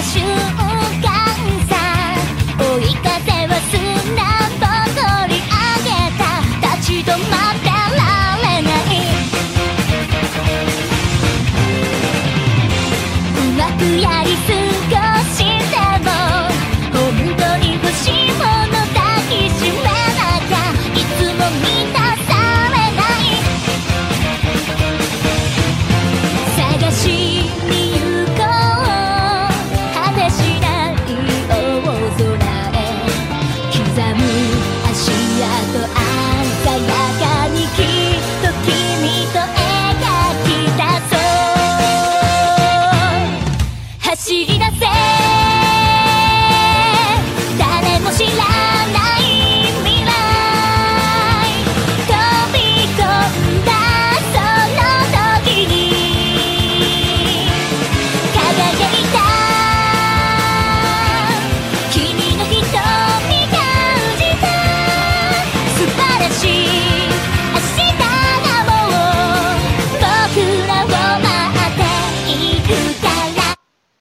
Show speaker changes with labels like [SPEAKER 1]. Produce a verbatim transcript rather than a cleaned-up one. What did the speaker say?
[SPEAKER 1] 瞬間さ、追い風は砂ぼこり上げた、立ち止まってられない、うまくやりすぎ